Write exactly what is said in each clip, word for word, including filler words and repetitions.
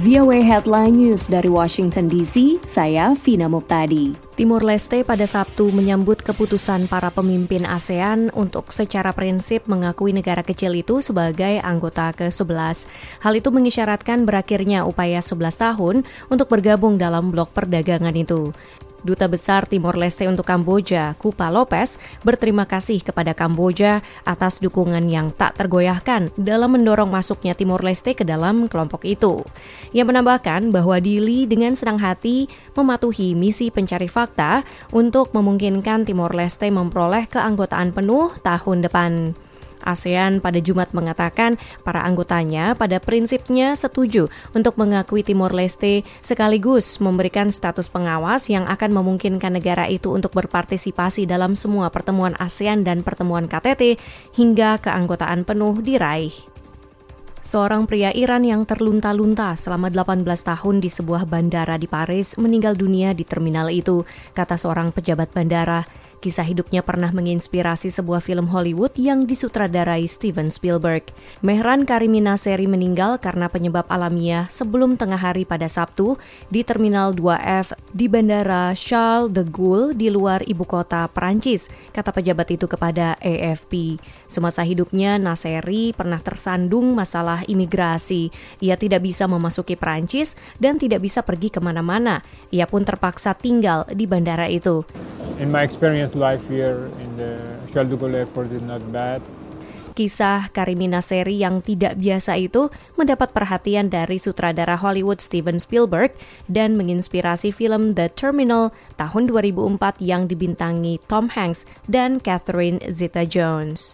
V O A Headline News dari Washington D C, saya Vina Muptadi. Timor Leste pada Sabtu menyambut keputusan para pemimpin ASEAN untuk secara prinsip mengakui negara kecil itu sebagai anggota ke sebelas. Hal itu mengisyaratkan berakhirnya upaya sebelas tahun untuk bergabung dalam blok perdagangan itu. Duta Besar Timor Leste untuk Kamboja, Kupa Lopez, berterima kasih kepada Kamboja atas dukungan yang tak tergoyahkan dalam mendorong masuknya Timor Leste ke dalam kelompok itu. Ia menambahkan bahwa Dili dengan senang hati mematuhi misi pencari fakta untuk memungkinkan Timor Leste memperoleh keanggotaan penuh tahun depan. ASEAN pada Jumat mengatakan para anggotanya pada prinsipnya setuju untuk mengakui Timor Leste sekaligus memberikan status pengawas yang akan memungkinkan negara itu untuk berpartisipasi dalam semua pertemuan ASEAN dan pertemuan K T T hingga keanggotaan penuh diraih. Seorang pria Iran yang terlunta-lunta selama delapan belas tahun di sebuah bandara di Paris meninggal dunia di terminal itu, kata seorang pejabat bandara. Kisah hidupnya pernah menginspirasi sebuah film Hollywood yang disutradarai Steven Spielberg. Mehran Karimi Naseri meninggal karena penyebab alamiah sebelum tengah hari pada Sabtu di Terminal dua F di Bandara Charles de Gaulle di luar ibu kota Perancis, kata pejabat itu kepada A F P. Semasa hidupnya, Naseri pernah tersandung masalah imigrasi. Ia tidak bisa memasuki Perancis dan tidak bisa pergi kemana-mana. Ia pun terpaksa tinggal di bandara itu. In my experience, life here in the Charles de Gaulle Airport is not bad. Kisah Karimi Naseri yang tidak biasa itu mendapat perhatian dari sutradara Hollywood Steven Spielberg dan menginspirasi film The Terminal tahun dua ribu empat yang dibintangi Tom Hanks dan Catherine Zeta-Jones.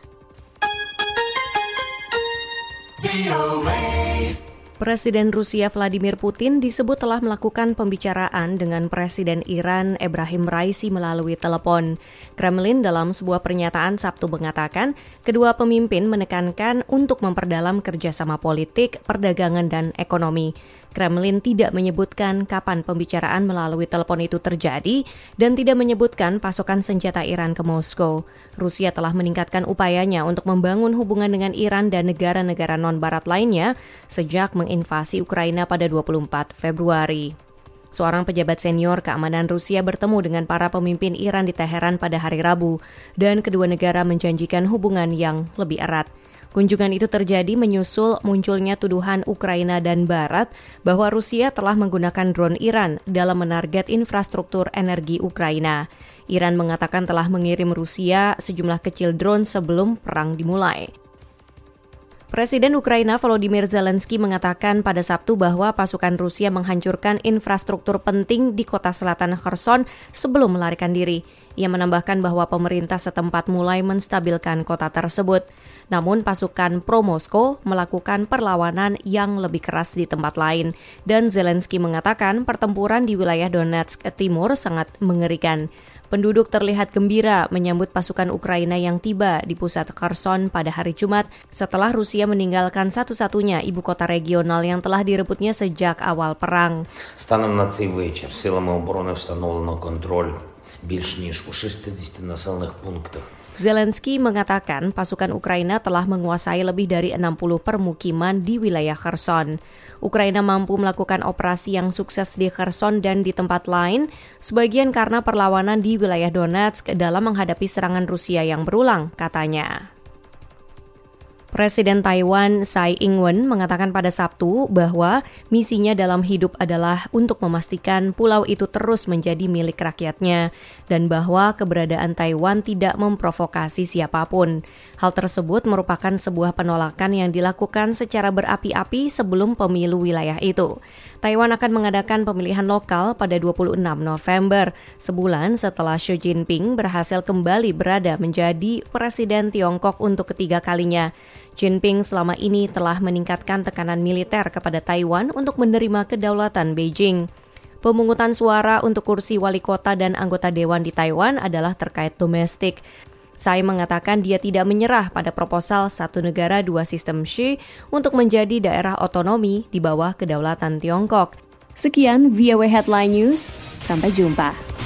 Presiden Rusia Vladimir Putin disebut telah melakukan pembicaraan dengan Presiden Iran Ebrahim Raisi melalui telepon. Kremlin dalam sebuah pernyataan Sabtu mengatakan, kedua pemimpin menekankan untuk memperdalam kerjasama politik, perdagangan, dan ekonomi. Kremlin tidak menyebutkan kapan pembicaraan melalui telepon itu terjadi dan tidak menyebutkan pasokan senjata Iran ke Moskow. Rusia telah meningkatkan upayanya untuk membangun hubungan dengan Iran dan negara-negara non-barat lainnya sejak menginvasi Ukraina pada dua puluh empat Februari. Seorang pejabat senior keamanan Rusia bertemu dengan para pemimpin Iran di Teheran pada hari Rabu, dan kedua negara menjanjikan hubungan yang lebih erat. Kunjungan itu terjadi menyusul munculnya tuduhan Ukraina dan Barat bahwa Rusia telah menggunakan drone Iran dalam menarget infrastruktur energi Ukraina. Iran mengatakan telah mengirim Rusia sejumlah kecil drone sebelum perang dimulai. Presiden Ukraina Volodymyr Zelensky mengatakan pada Sabtu bahwa pasukan Rusia menghancurkan infrastruktur penting di kota selatan Kherson sebelum melarikan diri. Ia menambahkan bahwa pemerintah setempat mulai menstabilkan kota tersebut. Namun pasukan pro-Moskow melakukan perlawanan yang lebih keras di tempat lain. Dan Zelensky mengatakan pertempuran di wilayah Donetsk Timur sangat mengerikan. Penduduk terlihat gembira menyambut pasukan Ukraina yang tiba di pusat Kherson pada hari Jumat setelah Rusia meninggalkan satu-satunya ibu kota regional yang telah direbutnya sejak awal perang. Станом на цей вечір силами оборони встановлено контроль більш ніж у шістдесят населених пунктах. Zelensky mengatakan pasukan Ukraina telah menguasai lebih dari enam puluh permukiman di wilayah Kherson. Ukraina mampu melakukan operasi yang sukses di Kherson dan di tempat lain, sebagian karena perlawanan di wilayah Donetsk dalam menghadapi serangan Rusia yang berulang, katanya. Presiden Taiwan Tsai Ing-wen mengatakan pada Sabtu bahwa misinya dalam hidup adalah untuk memastikan pulau itu terus menjadi milik rakyatnya dan bahwa keberadaan Taiwan tidak memprovokasi siapapun. Hal tersebut merupakan sebuah penolakan yang dilakukan secara berapi-api sebelum pemilu wilayah itu. Taiwan akan mengadakan pemilihan lokal pada dua puluh enam November, sebulan setelah Xi Jinping berhasil kembali berada menjadi Presiden Tiongkok untuk ketiga kalinya. Jinping selama ini telah meningkatkan tekanan militer kepada Taiwan untuk menerima kedaulatan Beijing. Pemungutan suara untuk kursi wali kota dan anggota dewan di Taiwan adalah terkait domestik. Tsai mengatakan dia tidak menyerah pada proposal satu negara dua sistem Xi untuk menjadi daerah otonomi di bawah kedaulatan Tiongkok. Sekian V O A Headline News, sampai jumpa.